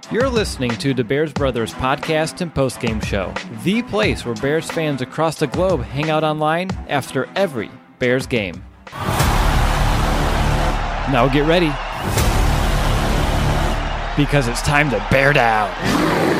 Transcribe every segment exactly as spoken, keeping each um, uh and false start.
You're listening to the Bears Brothers podcast and postgame show, the place where Bears fans across the globe hang out online after every Bears game. Now get ready, because it's time to bear down.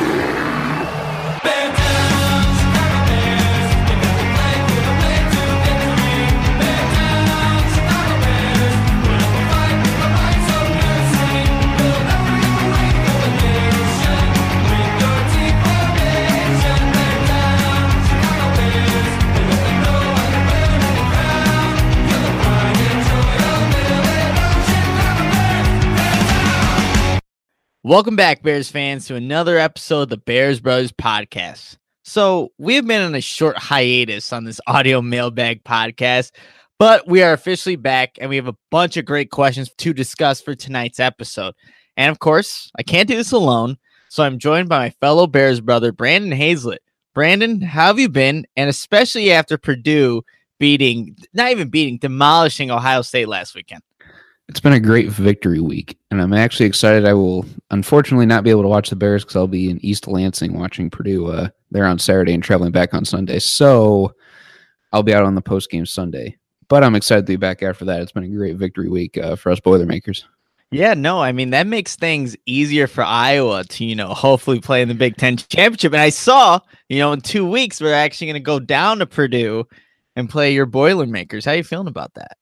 Welcome back, Bears fans, to another episode of the Bears Brothers podcast. So we have been on a short hiatus on this audio mailbag podcast, but we are officially back, and we have a bunch of great questions to discuss for tonight's episode. And of course, I can't do this alone, so I'm joined by my fellow Bears brother, Brandon Hazlett. Brandon, how have you been? And especially after Purdue beating, not even beating, demolishing Ohio State last weekend. It's been a great victory week, and I'm actually excited. I will unfortunately not be able to watch the Bears because I'll be in East Lansing watching Purdue uh, there on Saturday and traveling back on Sunday. So I'll be out on the post-game Sunday. But I'm excited to be back after that. It's been a great victory week uh, for us Boilermakers. Yeah, no, I mean, that makes things easier for Iowa to, you know, hopefully play in the Big Ten Championship. And I saw, you know, in two weeks, we're actually going to go down to Purdue and play your Boilermakers. How are you feeling about that?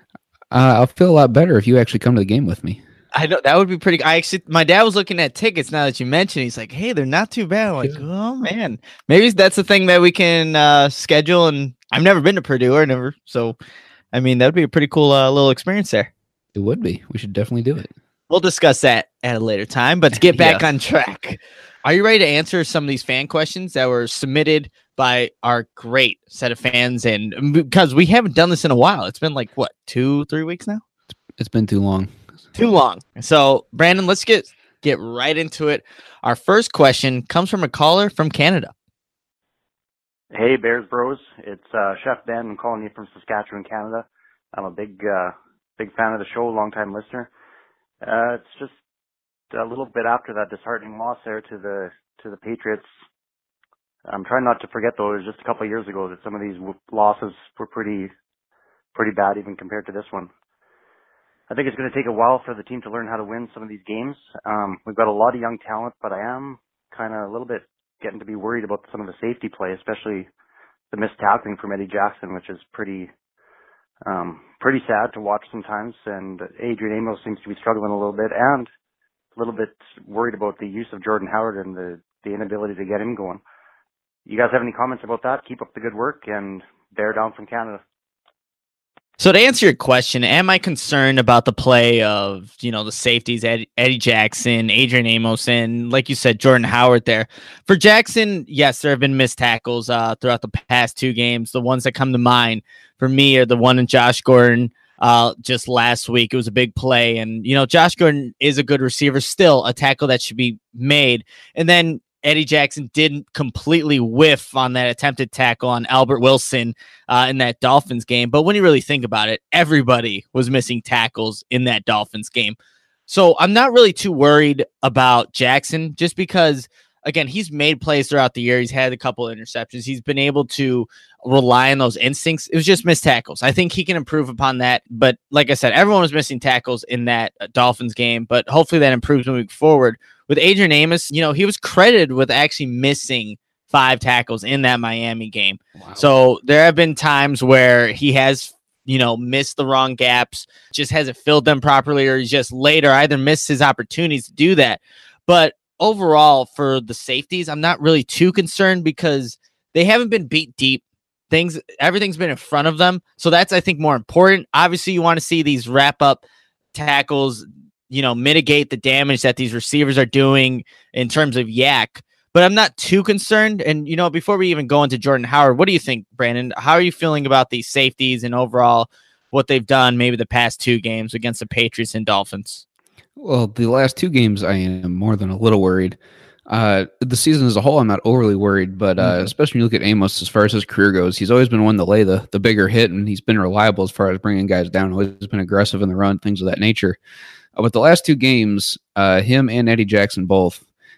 Uh, I'll feel a lot better if you actually come to the game with me. I know that would be pretty. I actually, my dad was looking at tickets now that you mentioned. He's like, "Hey, they're not too bad." I'm like, "Oh man, maybe that's the thing that we can uh, schedule." And I've never been to Purdue or never, so I mean, that would be a pretty cool uh, little experience there. It would be. We should definitely do it. We'll discuss that at a later time. But to get back yeah. on track, are you ready to answer some of these fan questions that were submitted by our great set of fans? And because we haven't done this in a while, it's been like what, two, three weeks now. It's been too long. Too long. So, Brandon, let's get get right into it. Our first question comes from a caller from Canada. Hey, Bears Bros. It's uh, Chef Ben. I'm calling you from Saskatchewan, Canada. I'm a big, uh, big fan of the show, long-time listener. Uh, it's just a little bit after that disheartening loss there to the to the Patriots. I'm trying not to forget, though, it was just a couple of years ago that some of these w- losses were pretty, pretty bad, even compared to this one. I think it's going to take a while for the team to learn how to win some of these games. Um, we've got a lot of young talent, but I am kind of a little bit getting to be worried about some of the safety play, especially the missed tackling from Eddie Jackson, which is pretty, um, pretty sad to watch sometimes. And Adrian Amos seems to be struggling a little bit, and a little bit worried about the use of Jordan Howard and the, the inability to get him going. You guys have any comments about that? Keep up the good work, and bear down from Canada. So to answer your question, am I concerned about the play of, you know, the safeties, Eddie, Eddie Jackson, Adrian Amos, and like you said, Jordan Howard there? For Jackson, yes, there have been missed tackles uh, throughout the past two games. The ones that come to mind for me are the one in Josh Gordon uh, just last week. It was a big play. And, you know, Josh Gordon is a good receiver, still a tackle that should be made. And then Eddie Jackson didn't completely whiff on that attempted tackle on Albert Wilson uh, in that Dolphins game. But when you really think about it, everybody was missing tackles in that Dolphins game. So I'm not really too worried about Jackson just because, again, he's made plays throughout the year. He's had a couple of interceptions. He's been able to rely on those instincts. It was just missed tackles. I think he can improve upon that. But like I said, everyone was missing tackles in that Dolphins game, but hopefully that improves moving forward. With Adrian Amos, you know, he was credited with actually missing five tackles in that Miami game. Wow. So there have been times where he has, you know, missed the wrong gaps, just hasn't filled them properly, or he's just later either missed his opportunities to do that. But overall, for the safeties, I'm not really too concerned because they haven't been beat deep. Things, everything's been in front of them. So that's, I think, more important. Obviously, you want to see these wrap up tackles, you know, mitigate the damage that these receivers are doing in terms of yak. But I'm not too concerned. And, you know, before we even go into Jordan Howard, what do you think, Brandon? How are you feeling about these safeties and overall what they've done maybe the past two games against the Patriots and Dolphins? Well, the last two games, I am more than a little worried. Uh, the season as a whole, I'm not overly worried, but uh, mm-hmm. especially when you look at Amos, as far as his career goes, he's always been one to lay the, the bigger hit, and he's been reliable as far as bringing guys down. Always been aggressive in the run, things of that nature. Uh, but the last two games, uh, him and Eddie Jackson both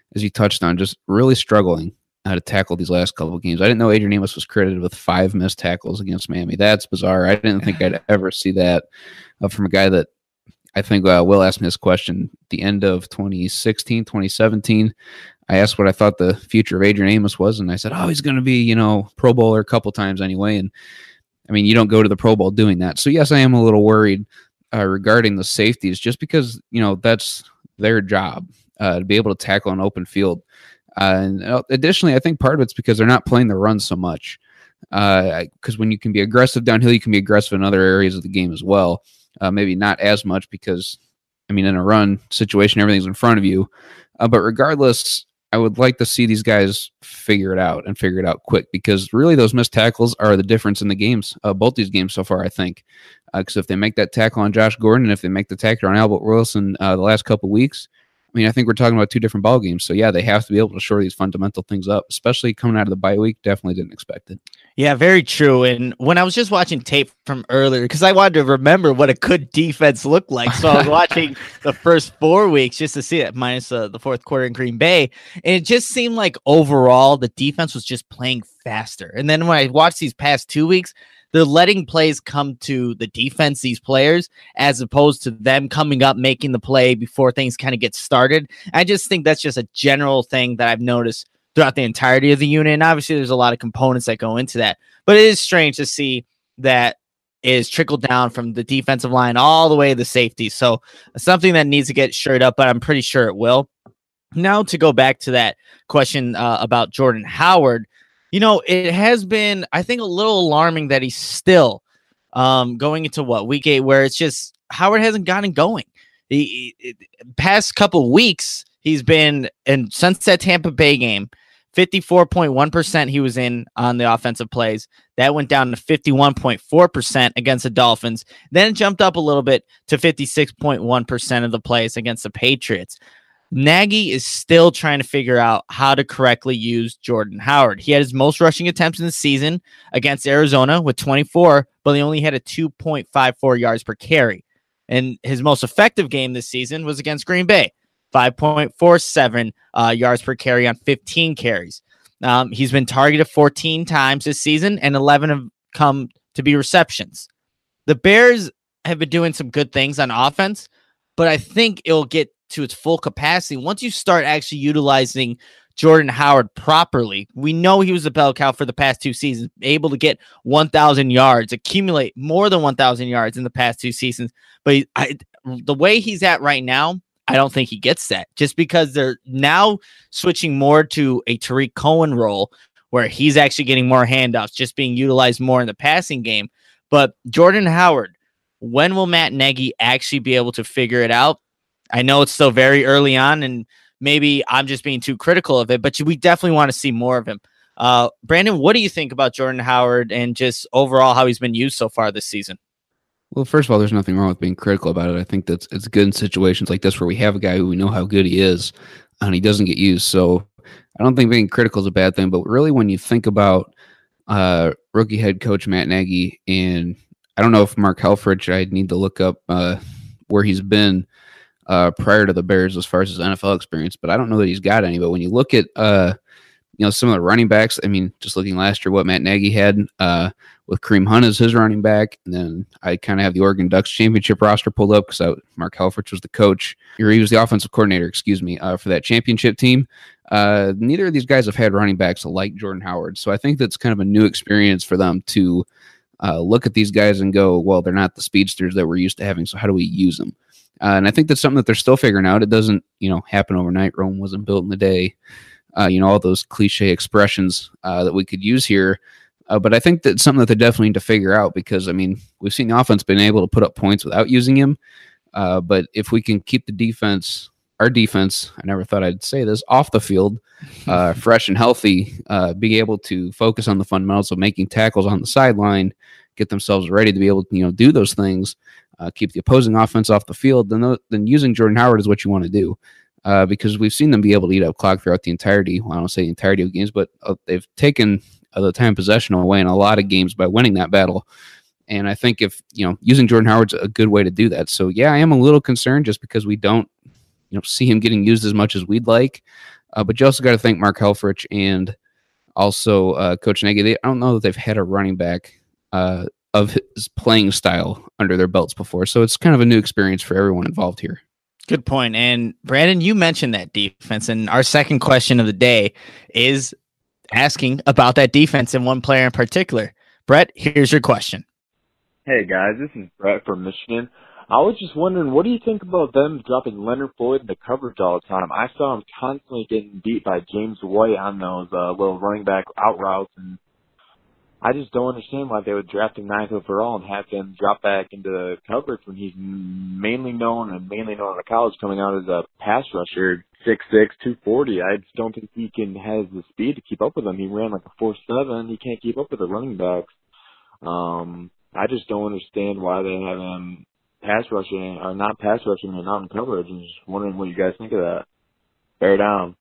as you touched on, just really struggling uh, to tackle these last couple of games. I didn't know Adrian Amos was credited with five missed tackles against Miami. That's bizarre. I didn't think I'd ever see that uh, from a guy that I think uh, Will asked me this question at the end of twenty sixteen, twenty seventeen. I asked what I thought the future of Adrian Amos was, and I said, oh, he's going to be, you know, Pro Bowler a couple times anyway. And I mean, you don't go to the Pro Bowl doing that. So yes, I am a little worried uh, regarding the safeties, just because, you know, that's their job uh, to be able to tackle an open field. Uh, and additionally, I think part of it's because they're not playing the run so much. Because uh, when you can be aggressive downhill, you can be aggressive in other areas of the game as well. Uh, maybe not as much because, I mean, in a run situation, everything's in front of you. Uh, but regardless, I would like to see these guys figure it out and figure it out quick, because really those missed tackles are the difference in the games, uh, both these games so far, I think. Because uh, if they make that tackle on Josh Gordon and if they make the tackle on Albert Wilson uh, the last couple of weeks, I mean, I think we're talking about two different ball games. So, yeah, they have to be able to shore these fundamental things up, especially coming out of the bye week. Definitely didn't expect it. Yeah, very true. And when I was just watching tape from earlier, because I wanted to remember what a good defense looked like. So I was watching the first four weeks just to see it, minus uh, the fourth quarter in Green Bay. And it just seemed like overall the defense was just playing faster. And then when I watched these past two weeks, they're letting plays come to the defense, these players, as opposed to them coming up, making the play before things kind of get started. I just think that's just a general thing that I've noticed throughout the entirety of the unit. And obviously there's a lot of components that go into that, but it is strange to see that is trickled down from the defensive line all the way to the safety. So something that needs to get shored up, but I'm pretty sure it will. Now to go back to that question uh, about Jordan Howard, you know, it has been, I think, a little alarming that he's still um, going into what, week eight, where it's just Howard hasn't gotten going. He, he, past couple weeks, he's been in since that Tampa Bay game, fifty-four point one percent he was in on the offensive plays. That went down to fifty-one point four percent against the Dolphins. Then it jumped up a little bit to fifty-six point one percent of the plays against the Patriots. Nagy is still trying to figure out how to correctly use Jordan Howard. He had his most rushing attempts in the season against Arizona with twenty-four, but he only had a two point five four yards per carry. And his most effective game this season was against Green Bay, five point four seven uh, yards per carry on fifteen carries. Um, he's been targeted fourteen times this season, and eleven have come to be receptions. The Bears have been doing some good things on offense, but I think it'll get to its full capacity once you start actually utilizing Jordan Howard properly. We know he was a bell cow for the past two seasons, able to get one thousand yards, accumulate more than one thousand yards in the past two seasons. But he, I, the way he's at right now, I don't think he gets that, just because they're now switching more to a Tariq Cohen role where he's actually getting more handoffs, just being utilized more in the passing game. But Jordan Howard, when will Matt Nagy actually be able to figure it out? I know it's still very early on, and maybe I'm just being too critical of it, but we definitely want to see more of him. Uh, Brandon, what do you think about Jordan Howard and just overall how he's been used so far this season? Well, first of all, there's nothing wrong with being critical about it. I think that's it's good in situations like this where we have a guy who we know how good he is and he doesn't get used. So I don't think being critical is a bad thing, but really when you think about uh, rookie head coach Matt Nagy, and I don't know if Mark Helfrich, I need to look up uh, where he's been Uh, prior to the Bears as far as his N F L experience, but I don't know that he's got any. But when you look at, uh, you know, some of the running backs, I mean, just looking last year, what Matt Nagy had uh, with Kareem Hunt as his running back, and then I kind of have the Oregon Ducks championship roster pulled up because Mark Helfrich was the coach, or he was the offensive coordinator, excuse me, uh, for that championship team. Uh, neither of these guys have had running backs like Jordan Howard, so I think that's kind of a new experience for them to uh, look at these guys and go, well, they're not the speedsters that we're used to having, so how do we use them? Uh, and I think that's something that they're still figuring out. It doesn't, you know, happen overnight. Rome wasn't built in a day. Uh, you know, all those cliche expressions uh, that we could use here. Uh, but I think that's something that they definitely need to figure out because, I mean, we've seen the offense been able to put up points without using him. Uh, but if we can keep the defense, our defense, I never thought I'd say this, off the field, uh, fresh and healthy, uh, being able to focus on the fundamentals of making tackles on the sideline, get themselves ready to be able to, you know, do those things, Uh, keep the opposing offense off the field, then th- then using Jordan Howard is what you want to do uh, because we've seen them be able to eat up clock throughout the entirety. Well, I don't say the entirety of games, but uh, they've taken uh, the time possession away in a lot of games by winning that battle. And I think if, you know, using Jordan Howard's a good way to do that. So, yeah, I am a little concerned just because we don't you know see him getting used as much as we'd like. Uh, but you also got to thank Mark Helfrich and also uh, Coach Nagy. They, I don't know that they've had a running back uh, of his playing style under their belts before, so it's kind of a new experience for everyone involved here. Good point. And Brandon, you mentioned that defense, and our second question of the day is asking about that defense and one player in particular. Brett, here's your question. Hey guys, this is Brett from Michigan. I was just wondering, what do you think about them dropping Leonard Floyd in the coverage all the time? I saw him constantly getting beat by James White on those uh, little running back out routes, and I just don't understand why they would draft him ninth overall and have him drop back into coverage when he's mainly known and mainly known in college coming out as a pass rusher, six six, two forty. I just don't think he can has the speed to keep up with them. He ran like a four seven. He can't keep up with the running backs. Um, I just don't understand why they have him pass rushing or not pass rushing and not in coverage. I'm just wondering what you guys think of that. Bear down.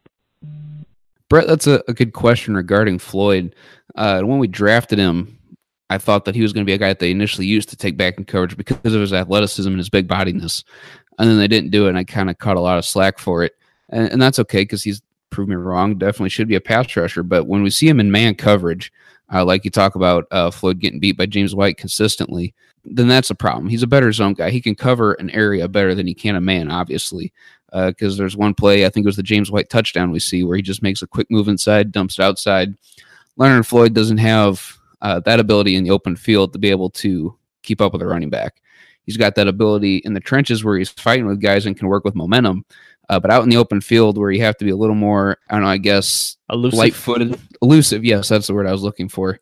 Brett, that's a, a good question regarding Floyd. Uh, when we drafted him, I thought that he was going to be a guy that they initially used to take back in coverage because of his athleticism and his big bodiness. And then they didn't do it, and I kind of caught a lot of slack for it. And, and that's okay because he's proved me wrong. Definitely should be a pass rusher. But when we see him in man coverage, uh, like you talk about uh, Floyd getting beat by James White consistently, then that's a problem. He's a better zone guy. He can cover an area better than he can a man, obviously. Because uh, there's one play, I think it was the James White touchdown we see, where he just makes a quick move inside, dumps it outside. Leonard Floyd doesn't have uh, that ability in the open field to be able to keep up with a running back. He's got that ability in the trenches where he's fighting with guys and can work with momentum. Uh, but out in the open field where you have to be a little more, I don't know, I guess, Elusive. light-footed. Elusive, yes, that's the word I was looking for.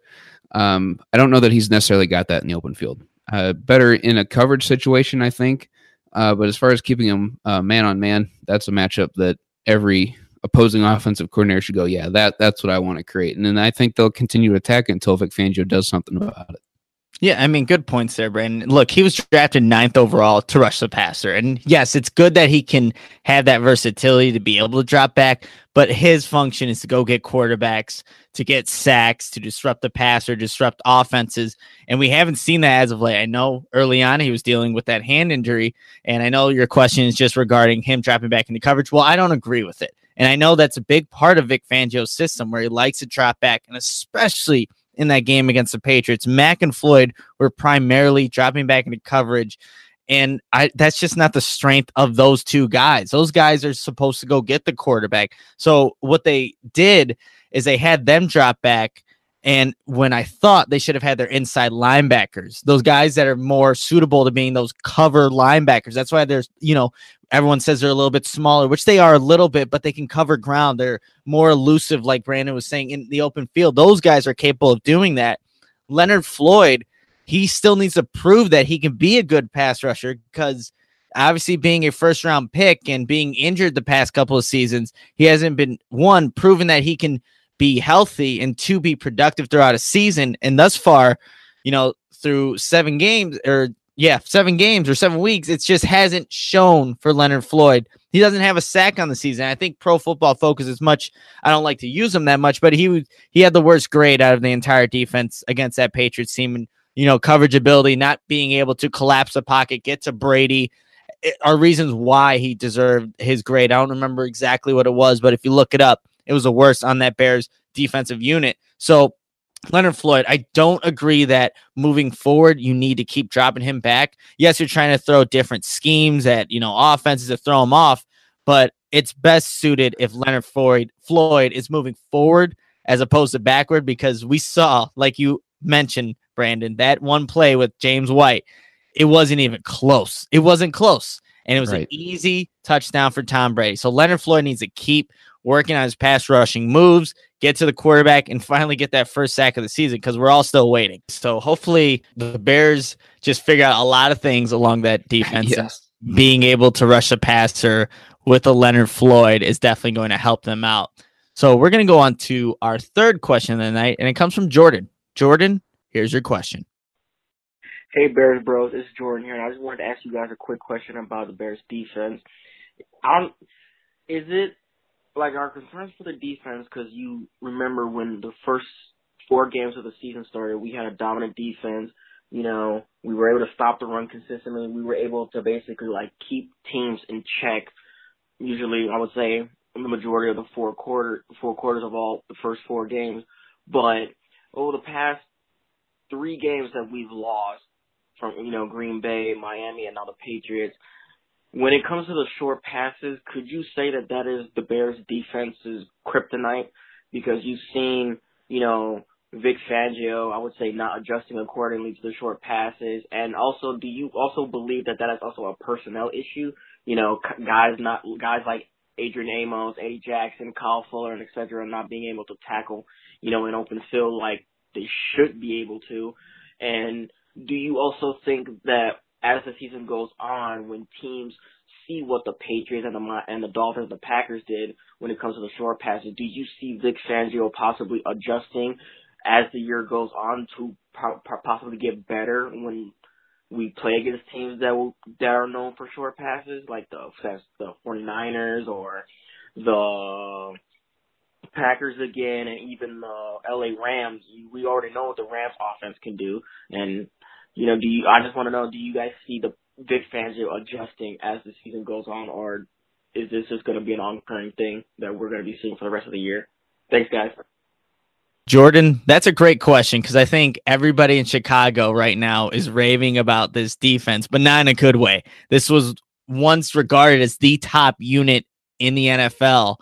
Um, I don't know that he's necessarily got that in the open field. Uh, better in a coverage situation, I think. Uh, but as far as keeping him uh, man on man, that's a matchup that every opposing offensive coordinator should go, yeah, that that's what I want to create. And then I think they'll continue to attack it until Vic Fangio does something about it. Yeah, I mean, good points there, Brandon. Look, he was drafted ninth overall to rush the passer. And yes, it's good that he can have that versatility to be able to drop back, but his function is to go get quarterbacks, to get sacks, to disrupt the passer, disrupt offenses. And we haven't seen that as of late. I know early on he was dealing with that hand injury, and I know your question is just regarding him dropping back into coverage. Well, I don't agree with it. And I know that's a big part of Vic Fangio's system where he likes to drop back, and especially in that game against the Patriots, Mack and Floyd were primarily dropping back into coverage. And I, that's just not the strength of those two guys. Those guys are supposed to go get the quarterback. So what they did is they had them drop back. And when I thought they should have had their inside linebackers, those guys that are more suitable to being those cover linebackers. That's why there's, you know, everyone says they're a little bit smaller, which they are a little bit, but they can cover ground. They're more elusive, like Brandon was saying, in the open field. Those guys are capable of doing that. Leonard Floyd, he still needs to prove that he can be a good pass rusher because obviously being a first round pick and being injured the past couple of seasons, he hasn't been, one, proven that he can be healthy and two, be productive throughout a season. And thus far, you know, through seven games or yeah, seven games or seven weeks, it just hasn't shown for Leonard Floyd. He doesn't have a sack on the season. I think Pro Football Focus is much, I don't like to use him that much, but he was, he had the worst grade out of the entire defense against that Patriots team. And, you know, coverage ability, not being able to collapse a pocket, get to Brady, are reasons why he deserved his grade. I don't remember exactly what it was, but if you look it up, it was the worst on that Bears defensive unit. So Leonard Floyd, I don't agree that moving forward, you need to keep dropping him back. Yes, you're trying to throw different schemes at, you know, offenses to throw him off, but it's best suited if Leonard Floyd, Floyd is moving forward as opposed to backward, because we saw, like you mentioned, Brandon, that one play with James White, it wasn't even close. It wasn't close. And it was right. An easy touchdown for Tom Brady. So Leonard Floyd needs to keep working on his pass rushing moves, get to the quarterback, and finally get that first sack of the season, because we're all still waiting. So hopefully the Bears just figure out a lot of things along that defense. Yes. Being able to rush a passer with a Leonard Floyd is definitely going to help them out. So we're going to go on to our third question of the night, and it comes from Jordan. Jordan, here's your question. Hey, Bears Bros, it's Jordan here, and I just wanted to ask you guys a quick question about the Bears defense. Um, is it, like, our concerns for the defense, because you remember when the first four games of the season started, we had a dominant defense. You know, we were able to stop the run consistently. We were able to basically, like, keep teams in check usually, I would say, the majority of the four quarter four quarters of all the first four games. But over the past three games that we've lost from, you know, Green Bay, Miami, and now the Patriots, when it comes to the short passes, could you say that that is the Bears' defense's kryptonite? Because you've seen, you know, Vic Fangio, I would say, not adjusting accordingly to the short passes. And also, do you also believe that that is also a personnel issue? You know, guys not guys like Adrian Amos, Eddie Jackson, Kyle Fuller, and et cetera, not being able to tackle, you know, in open field like they should be able to. And do you also think that as the season goes on, when teams see what the Patriots and the and the Dolphins and the Packers did when it comes to the short passes, do you see Vic Fangio possibly adjusting as the year goes on to po- possibly get better when we play against teams that will, that are known for short passes, like the the 49ers or the Packers again, and even the L A Rams? We already know what the Rams offense can do, and you know, do you? I just want to know, do you guys see the Vic Fangio adjusting as the season goes on, or is this just going to be an ongoing thing that we're going to be seeing for the rest of the year? Thanks, guys. Jordan, that's a great question, because I think everybody in Chicago right now is raving about this defense, but not in a good way. This was once regarded as the top unit in the N F L,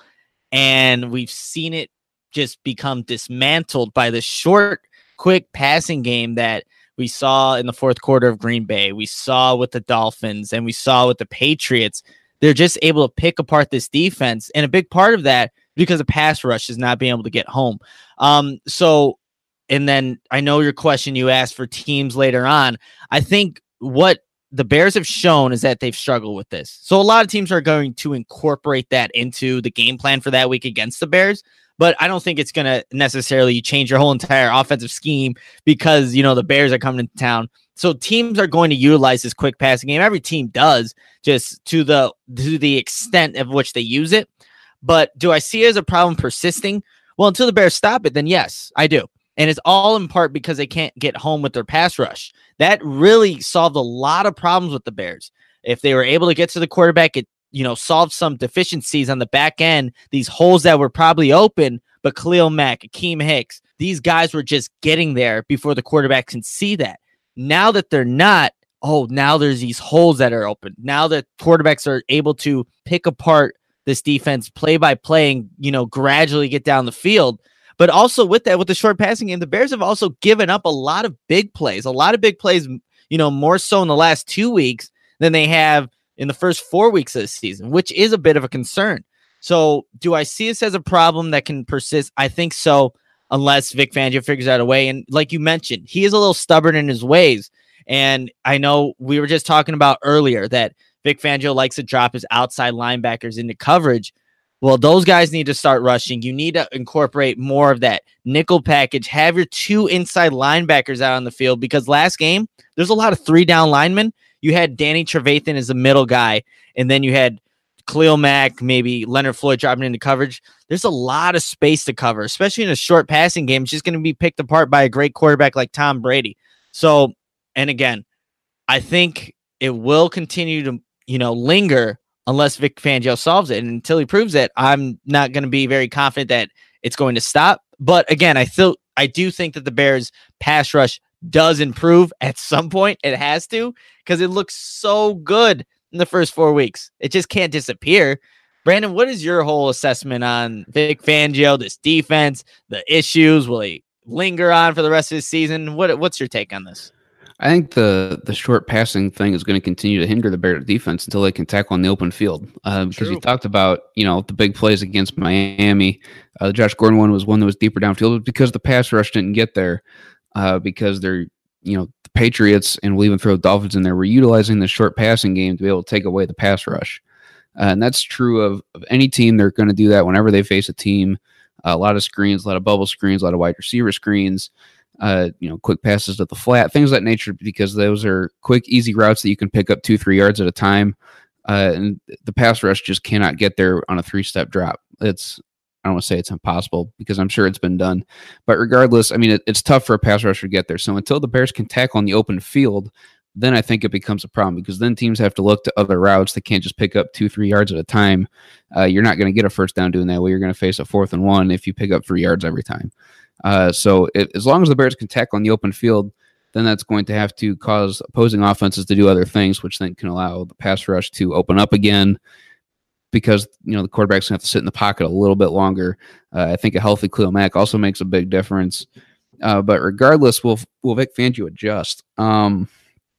and we've seen it just become dismantled by the short, quick passing game that we saw in the fourth quarter of Green Bay. We saw with the Dolphins, and we saw with the Patriots. They're just able to pick apart this defense, and a big part of that because the pass rush is not being able to get home. Um, so, and then I know your question you asked for teams later on. I think what the Bears have shown is that they've struggled with this. So a lot of teams are going to incorporate that into the game plan for that week against the Bears, but I don't think it's going to necessarily change your whole entire offensive scheme because, you know, the Bears are coming to town. So teams are going to utilize this quick passing game. Every team does, just to the to the extent of which they use it. But do I see it as a problem persisting? Well, until the Bears stop it, then yes, I do. And it's all in part because they can't get home with their pass rush. That really solved a lot of problems with the Bears. If they were able to get to the quarterback, it, you know, solved some deficiencies on the back end, these holes that were probably open, but Khalil Mack, Akeem Hicks, these guys were just getting there before the quarterback can see that. Now that they're not, oh, now there's these holes that are open. Now that quarterbacks are able to pick apart this defense play by play and, you know, gradually get down the field. But also with that, with the short passing game, the Bears have also given up a lot of big plays, a lot of big plays, you know, more so in the last two weeks than they have in the first four weeks of the season, which is a bit of a concern. So do I see this as a problem that can persist? I think so, unless Vic Fangio figures out a way. And like you mentioned, he is a little stubborn in his ways. And I know we were just talking about earlier that Vic Fangio likes to drop his outside linebackers into coverage. Well, those guys need to start rushing. You need to incorporate more of that nickel package. Have your two inside linebackers out on the field, because last game, there's a lot of three down linemen. You had Danny Trevathan as the middle guy, and then you had Khalil Mack, maybe Leonard Floyd dropping into coverage. There's a lot of space to cover, especially in a short passing game. It's just going to be picked apart by a great quarterback like Tom Brady. So, and again, I think it will continue to, you know, linger unless Vic Fangio solves it. And until he proves it, I'm not going to be very confident that it's going to stop. But again, I still, I do think that the Bears pass rush does improve at some point. It has to, because it looks so good in the first four weeks. It just can't disappear. Brandon, what is your whole assessment on Vic Fangio, this defense, the issues? Will he linger on for the rest of the season? What What's your take on this? I think the the short passing thing is going to continue to hinder the Bears defense until they can tackle on the open field. Uh, because you talked about, you know, the big plays against Miami. Uh, the Josh Gordon one was one that was deeper downfield because the pass rush didn't get there. Uh, because they're, you know, the Patriots, and we'll even throw Dolphins in there, were utilizing the short passing game to be able to take away the pass rush. Uh, and that's true of, of any team. They're going to do that whenever they face a team. Uh, a lot of screens, a lot of bubble screens, a lot of wide receiver screens. Uh, you know, quick passes to the flat, things of that nature, because those are quick, easy routes that you can pick up two, three yards at a time. Uh, and the pass rush just cannot get there on a three-step drop. It's, I don't want to say it's impossible, because I'm sure it's been done. But regardless, I mean, it, it's tough for a pass rusher to get there. So until the Bears can tackle on the open field, then I think it becomes a problem because then teams have to look to other routes. They can't just pick up two, three yards at a time. Uh, you're not going to get a first down doing that way. You're going to face a fourth and one if you pick up three yards every time. Uh, so it, as long as the Bears can tackle on the open field, then that's going to have to cause opposing offenses to do other things, which then can allow the pass rush to open up again because, you know, the quarterback's going to have to sit in the pocket a little bit longer. Uh, I think a healthy Khalil Mack also makes a big difference. Uh, but regardless, will will Vic Fangio adjust? Um,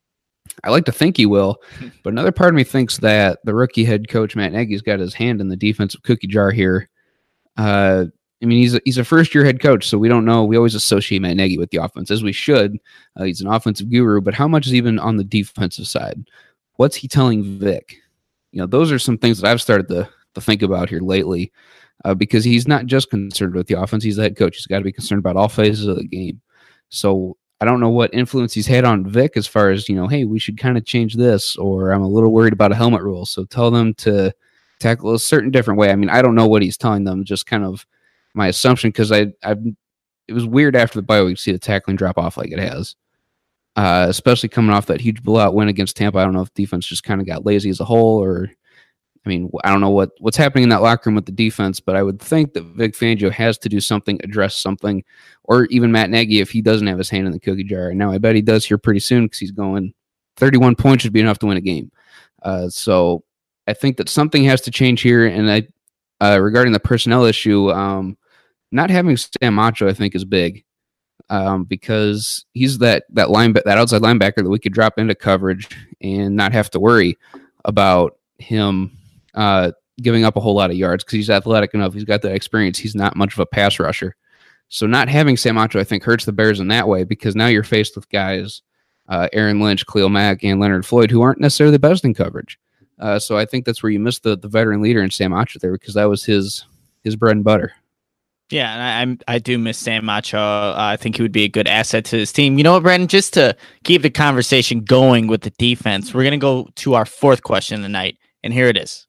I like to think he will, but another part of me thinks that the rookie head coach, Matt Nagy's got his hand in the defensive cookie jar here. Uh, I mean, he's a, he's a first-year head coach, so we don't know. We always associate Matt Nagy with the offense, as we should. Uh, he's an offensive guru, but how much is even on the defensive side? What's he telling Vic? You know, those are some things that I've started to, to think about here lately uh, because he's not just concerned with the offense. He's the head coach. He's got to be concerned about all phases of the game. So I don't know what influence he's had on Vic as far as, you know, hey, we should kind of change this, or I'm a little worried about a helmet rule, so tell them to tackle a certain different way. I mean, I don't know what he's telling them, just kind of my assumption, because I I've it was weird after the bye week to see the tackling drop off like it has, uh, especially coming off that huge blowout win against Tampa. I don't know if defense just kind of got lazy as a whole, or I mean, I don't know what, what's happening in that locker room with the defense, but I would think that Vic Fangio has to do something, address something, or even Matt Nagy if he doesn't have his hand in the cookie jar. And now I bet he does here pretty soon because he's going thirty-one points should be enough to win a game. Uh, so I think that something has to change here. And I, uh, regarding the personnel issue, um, not having Sam Macho, I think, is big um, because he's that that linebacker, that outside linebacker that we could drop into coverage and not have to worry about him uh, giving up a whole lot of yards because he's athletic enough. He's got that experience. He's not much of a pass rusher. So not having Sam Macho, I think, hurts the Bears in that way because now you're faced with guys, uh, Aaron Lynch, Khalil Mack, and Leonard Floyd, who aren't necessarily the best in coverage. Uh, so I think that's where you missed the, the veteran leader in Sam Macho there because that was his his bread and butter. Yeah, and I I'm, I do miss Sam Macho. Uh, I think he would be a good asset to his team. You know what, Brandon? Just to keep the conversation going with the defense, we're going to go to our fourth question of the night, and here it is.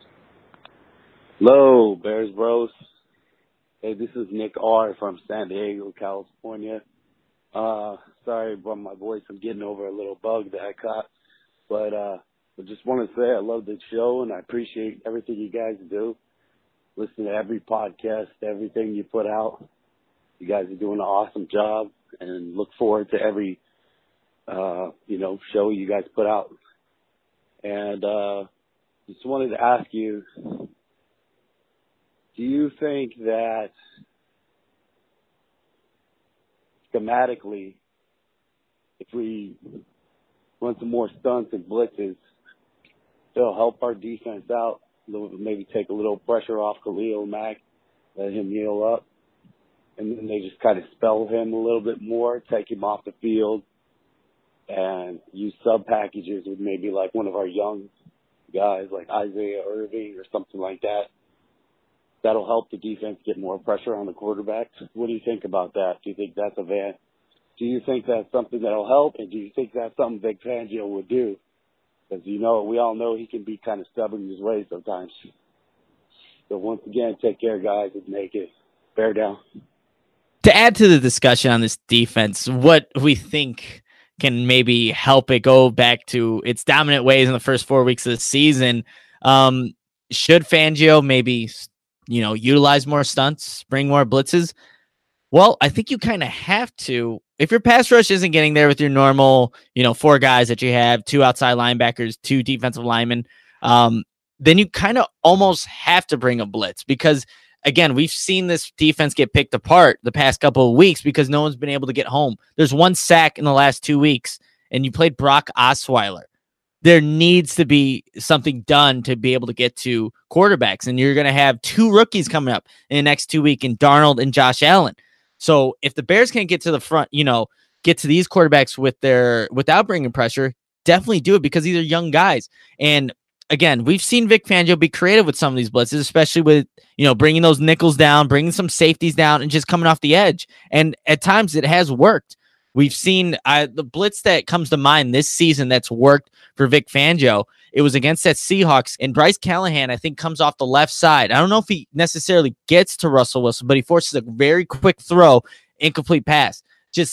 Hello, Bears Bros. Hey, this is Nick R. from San Diego, California. Uh, sorry about my voice. I'm getting over a little bug that I caught. But uh, I just want to say I love the show, and I appreciate everything you guys do. Listen to every podcast, everything you put out. You guys are doing an awesome job, and look forward to every, uh, you know, show you guys put out. And uh, just wanted to ask you, do you think that schematically, if we run some more stunts and blitzes, it'll help our defense out? Maybe take a little pressure off Khalil Mack, let him heal up, and then they just kind of spell him a little bit more, take him off the field, and use sub packages with maybe like one of our young guys like Isaiah Irving or something like that. That'll help the defense get more pressure on the quarterback. What do you think about that? Do you think that's a van? Do you think that's something that'll help, and do you think that's something Vic Fangio would do? Because, you know, we all know he can be kind of stubborn in his ways sometimes. So, once again, take care, guys, and make it. Bear down. To add to the discussion on this defense, what we think can maybe help it go back to its dominant ways in the first four weeks of the season, um, should Fangio maybe, you know, utilize more stunts, bring more blitzes? Well, I think you kind of have to. If your pass rush isn't getting there with your normal, you know, four guys that you have, two outside linebackers, two defensive linemen, um, then you kind of almost have to bring a blitz because, again, we've seen this defense get picked apart the past couple of weeks because no one's been able to get home. There's one sack in the last two weeks, and you played Brock Osweiler. There needs to be something done to be able to get to quarterbacks, and you're going to have two rookies coming up in the next two weeks in Darnold and Josh Allen. So if the Bears can't get to the front, you know, get to these quarterbacks with their without bringing pressure, definitely do it because these are young guys. And again, we've seen Vic Fangio be creative with some of these blitzes, especially with, you know, bringing those nickels down, bringing some safeties down, and just coming off the edge. And at times it has worked. We've seen uh, the blitz that comes to mind this season that's worked for Vic Fangio. It was against that Seahawks, and Bryce Callahan, I think, comes off the left side. I don't know if he necessarily gets to Russell Wilson, but he forces a very quick throw, incomplete pass. Just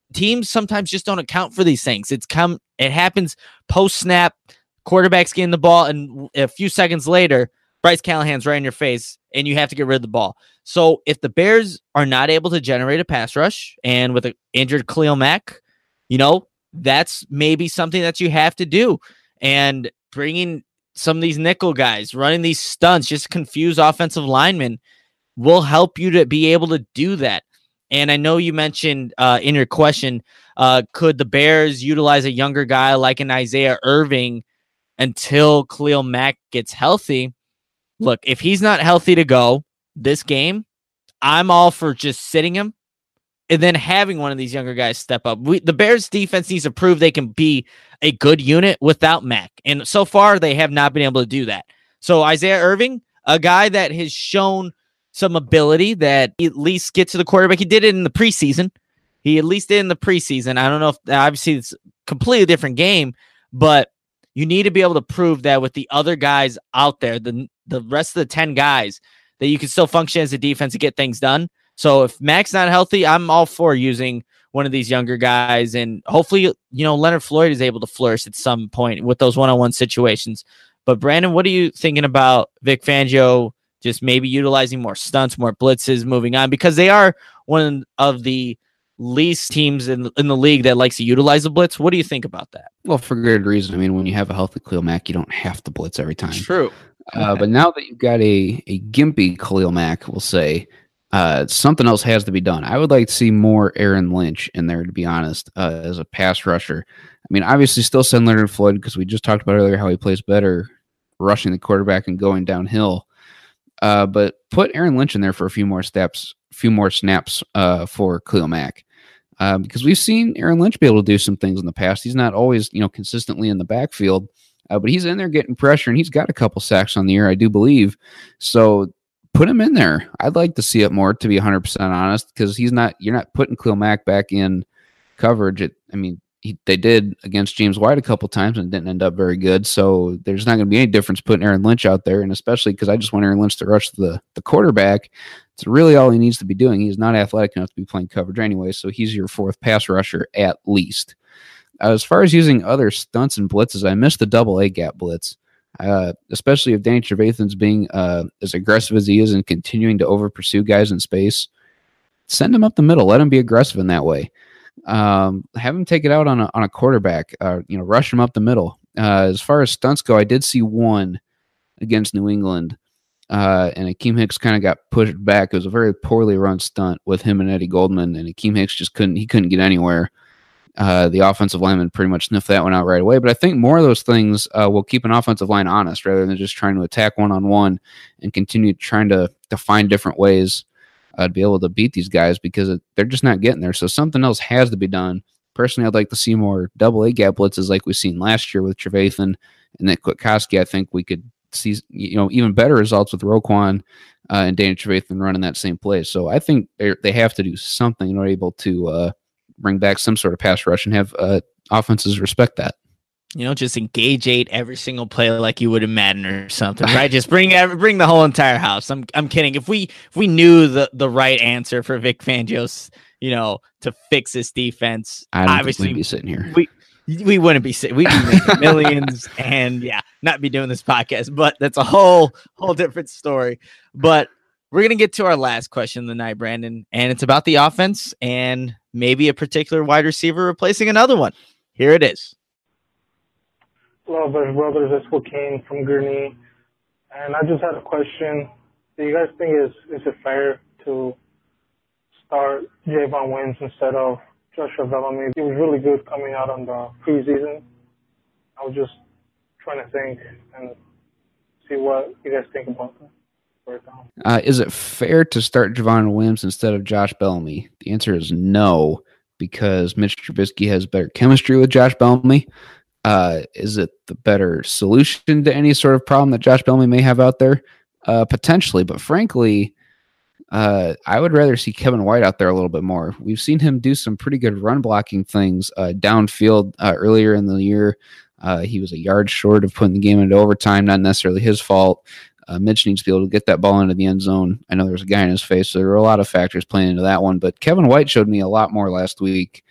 teams sometimes just don't account for these things. It's come, it happens post snap, quarterback's getting the ball, and a few seconds later, Bryce Callahan's right in your face, and you have to get rid of the ball. So if the Bears are not able to generate a pass rush, and with an injured Khalil Mack, you know, that's maybe something that you have to do. And bringing some of these nickel guys, running these stunts, just confuse offensive linemen, will help you to be able to do that. And I know you mentioned uh, in your question, uh, could the Bears utilize a younger guy like an Isaiah Irving until Khalil Mack gets healthy? Look, if he's not healthy to go this game, I'm all for just sitting him and then having one of these younger guys step up. We, the Bears defense needs to prove they can be a good unit without Mack. And so far, they have not been able to do that. So Isaiah Irving, a guy that has shown some ability that he at least get to the quarterback. He did it in the preseason. He at least did in the preseason. I don't know if obviously it's a completely different game, but you need to be able to prove that with the other guys out there, the, the rest of the ten guys, that you can still function as a defense and get things done. So if Mack's not healthy, I'm all for using one of these younger guys. And hopefully, you know, Leonard Floyd is able to flourish at some point with those one-on-one situations. But Brandon, what are you thinking about Vic Fangio just maybe utilizing more stunts, more blitzes, moving on? Because they are one of the least teams in, in the league that likes to utilize the blitz. What do you think about that? Well, for good reason. I mean, when you have a healthy Khalil Mack, you don't have to blitz every time. True. Uh, but now that you've got a, a gimpy Khalil Mack, we'll say, uh, something else has to be done. I would like to see more Aaron Lynch in there, to be honest, uh, as a pass rusher. I mean, obviously still send Leonard Floyd, because we just talked about earlier how he plays better rushing the quarterback and going downhill. Uh, but put Aaron Lynch in there for a few more steps, few more snaps uh, for Khalil Mack. Uh, because we've seen Aaron Lynch be able to do some things in the past. He's not always, you know, consistently in the backfield, uh, but he's in there getting pressure, and he's got a couple sacks on the year, I do believe. So put him in there. I'd like to see it more, to be one hundred percent honest, because he's not. You're not putting Khalil Mack back in coverage. It, I mean, he, they did against James White a couple times and didn't end up very good. So there's not going to be any difference putting Aaron Lynch out there, and especially because I just want Aaron Lynch to rush the the quarterback. It's really all he needs to be doing. He's not athletic enough to be playing coverage anyway, so he's your fourth pass rusher at least. Uh, as far as using other stunts and blitzes, I missed the double A gap blitz, uh, especially if Danny Trevathan's being uh, as aggressive as he is and continuing to over pursue guys in space. Send him up the middle. Let him be aggressive in that way. Um, have him take it out on a on a quarterback. Uh, you know, rush him up the middle. Uh, as far as stunts go, I did see one against New England. Uh, and Akeem Hicks kind of got pushed back. It was a very poorly run stunt with him and Eddie Goldman, and Akeem Hicks just couldn't, he couldn't get anywhere. Uh, the offensive lineman pretty much sniffed that one out right away. But I think more of those things uh, will keep an offensive line honest rather than just trying to attack one-on-one and continue trying to, to find different ways uh, to be able to beat these guys, because it, they're just not getting there. So something else has to be done. Personally, I'd like to see more double A gap blitzes like we've seen last year with Trevathan and Nick Kwiatkowski. I think we could see, you know, even better results with Roquan uh, and Danny Trevathan running that same play. So I think they have to do something in order able to uh, bring back some sort of pass rush and have uh, offenses respect that. You know, just engage eight every single play like you would in Madden or something, right? Just bring every, bring the whole entire house. I'm I'm kidding. If we if we knew the, the right answer for Vic Fangio's, you know, to fix this defense, I don't obviously think we'd be sitting here. We we wouldn't be we'd be making millions and yeah, not be doing this podcast. But that's a whole whole different story. But we're gonna get to our last question of the night, Brandon, and it's about the offense and maybe a particular wide receiver replacing another one. Here it is. Hello, Bears Brothers. It's Joaquin from Gurnee, and I just had a question. Do you guys think is is it fair to start Javon Wims instead of Joshua Bellamy? He was really good coming out on the preseason. I was just trying to think and see what you guys think about that. Uh, is it fair to start Javon Wims instead of Josh Bellamy? The answer is no, because Mitch Trubisky has better chemistry with Josh Bellamy. Uh, is it the better solution to any sort of problem that Josh Bellamy may have out there? Uh, potentially, but frankly, uh, I would rather see Kevin White out there a little bit more. We've seen him do some pretty good run blocking things uh, downfield uh, earlier in the year. Uh, he was a yard short of putting the game into overtime, not necessarily his fault. Uh, Mitch needs to be able to get that ball into the end zone. I know there was a guy in his face, so there were a lot of factors playing into that one. But Kevin White showed me a lot more last week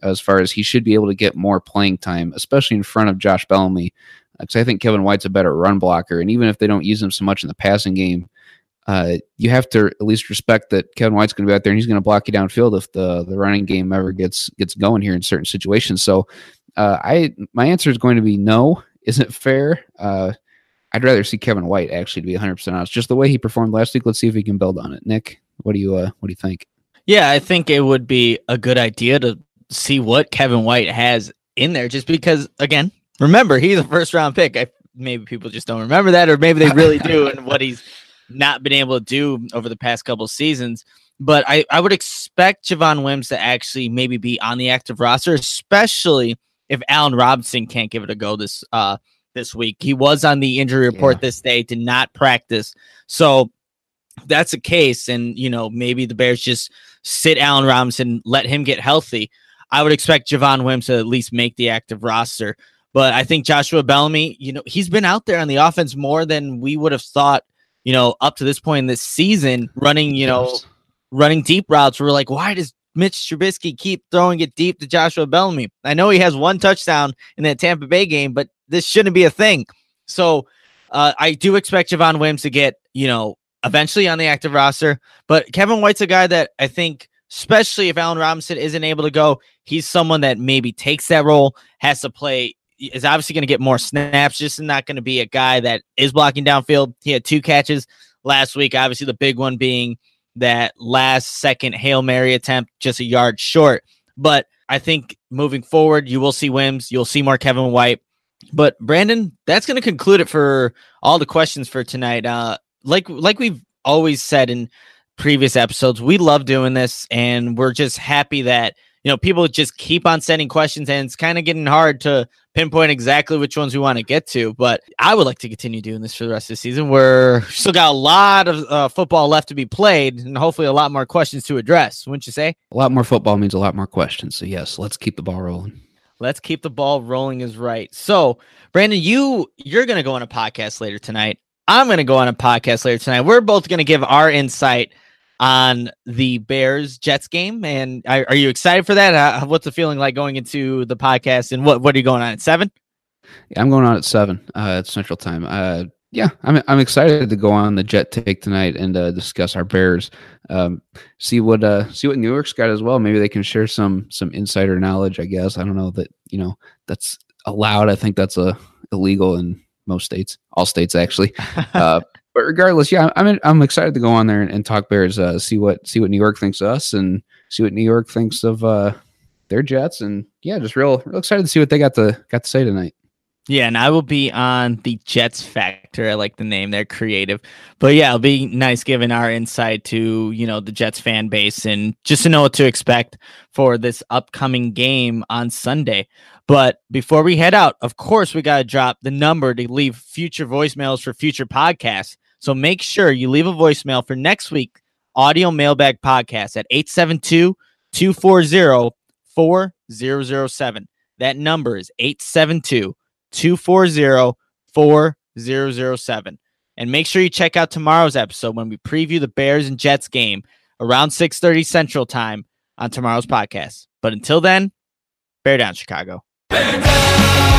as far as he should be able to get more playing time, especially in front of Josh Bellamy, because I think Kevin White's a better run blocker. And even if they don't use him so much in the passing game, uh, you have to at least respect that Kevin White's going to be out there and he's going to block you downfield if the, the running game ever gets gets going here in certain situations. So uh, I my answer is going to be no. Isn't fair. Uh, I'd rather see Kevin White, actually, to be one hundred percent honest. Just the way he performed last week, let's see if he can build on it. Nick, what do you uh, what do you think? Yeah, I think it would be a good idea to see what Kevin White has in there, just because, again, remember, he's a first-round pick. I, maybe people just don't remember that, or maybe they really do, and what he's not been able to do over the past couple of seasons. But I, I would expect Javon Wims to actually maybe be on the active roster, especially if Allen Robinson can't give it a go this uh this week. He was on the injury report yeah. this day, did not practice. So if that's the case, and you know, maybe the Bears just sit Allen Robinson, let him get healthy. I would expect Javon Wims to at least make the active roster. But I think Joshua Bellamy, you know, he's been out there on the offense more than we would have thought, you know, up to this point in this season, running, you know, yes. running deep routes. We're like, why does Mitch Trubisky keep throwing it deep to Joshua Bellamy? I know he has one touchdown in that Tampa Bay game, but this shouldn't be a thing. So uh, I do expect Javon Wims to get, you know, eventually on the active roster. But Kevin White's a guy that I think, especially if Allen Robinson isn't able to go, he's someone that maybe takes that role, has to play, is obviously going to get more snaps, just not going to be a guy that is blocking downfield. He had two catches last week, obviously the big one being that last second Hail Mary attempt, just a yard short. But I think moving forward, you will see Wims, you'll see more Kevin White. But Brandon, that's going to conclude it for all the questions for tonight. Uh, like like we've always said in previous episodes, we love doing this, and we're just happy that, you know, people just keep on sending questions, and it's kind of getting hard to pinpoint exactly which ones we want to get to. But I would like to continue doing this for the rest of the season. We're still got a lot of uh, football left to be played, and hopefully a lot more questions to address. Wouldn't you say? A lot more football means a lot more questions. So yes, let's keep the ball rolling. Let's keep the ball rolling is right. So, Brandon, you, you're going to go on a podcast later tonight. I'm going to go on a podcast later tonight. We're both going to give our insight on the Bears-Jets game. And are, are you excited for that? Uh, what's the feeling like going into the podcast? And what, what are you going on at seven? Yeah, I'm going on at seven uh, at Central Time. Uh, yeah, I'm I'm excited to go on the Jet Take tonight and uh, discuss our Bears. Um, see what uh, see what New York's got as well. Maybe they can share some some insider knowledge. I guess I don't know that you know that's allowed. I think that's uh, illegal in most states, all states actually. Uh, but regardless, yeah, I'm I'm excited to go on there and, and talk Bears. Uh, see what see what New York thinks of us, and see what New York thinks of uh, their Jets. And yeah, just real real excited to see what they got to got to say tonight. Yeah, and I will be on the Jets Factor. I like the name. They're creative. But yeah, it'll be nice giving our insight to, you know, the Jets fan base and just to know what to expect for this upcoming game on Sunday. But before we head out, of course, we got to drop the number to leave future voicemails for future podcasts. So make sure you leave a voicemail for next week, Audio Mailbag Podcast at eight seven two, two four zero, four zero zero seven. That number is eight seven two, two four zero, four zero zero seven. And make sure you check out tomorrow's episode when we preview the Bears and Jets game around six thirty Central Time on tomorrow's podcast. But until then, bear down, Chicago. Bear down!